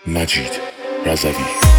مجید رضوی.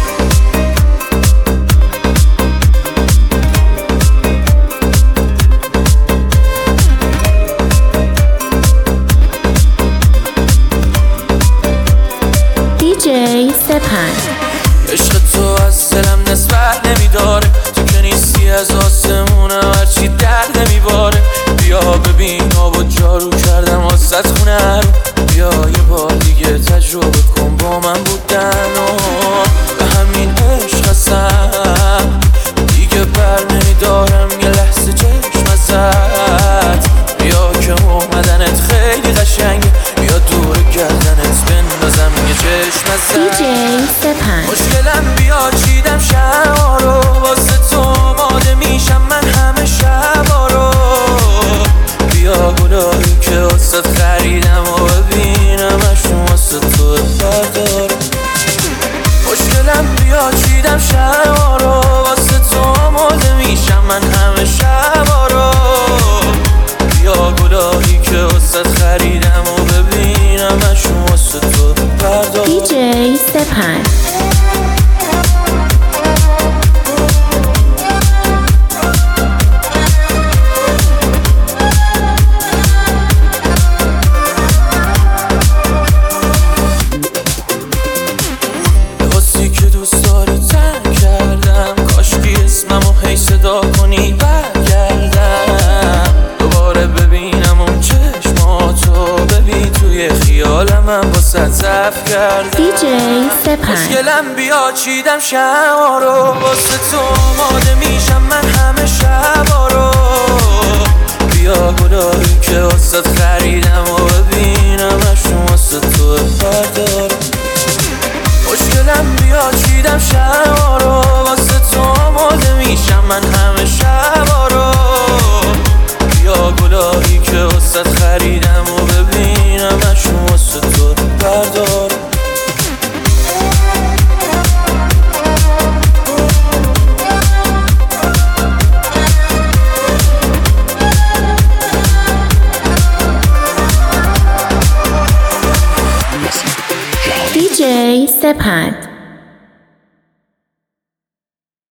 DJ سپند. عشق تو از دلم نسبت نمیداره، تو که نیستی از آسمونم هرچی درد نمیباره. بیا ببین آب و جارو کردم واسه خونه رو، بیا یه بار دیگه تجربه کن با من بودن و به همین عشق هستم دیگه بر نمیدارم یه لحظه چشم ازت. بیا که اومدنت خیلی قشنگه، بیا دور گردنت بندازم یه چشم ازت. DJ سپند. مشکلم بیا چیدم شبا رو، واسه تو آماده میشم من همه شبا رو. بیا گلایی که واسه خریدم و ببینم اشون واسه تو بردار. مشکلم بیا چیدم شبا رو، واسه تو آماده میشم من همه شبا رو. بیا گلایی که واسه خریدم و ببینم اشون واسه تو بردار. DJ سپند. که دوست داری تن کردم، کاشکی اسممو هی صدا کنی برگردم. دوباره ببینم اون چشماتو، ببین توی خیالم من با صف کردم. DJ سپند. مشکلم بیا چیدم شبا رو، واسه تو آماده میشم من همه شبا رو. بیا گلایی که واسه خریدم و ببینم اشون واسه تو بردار. مشکلم بیا چیدم شبا رو، واسه تو آماده میشم من همه شبا رو. بیا گلایی که واسه خریدم و ببینم اشون واسه تو بردار. DJ سپند.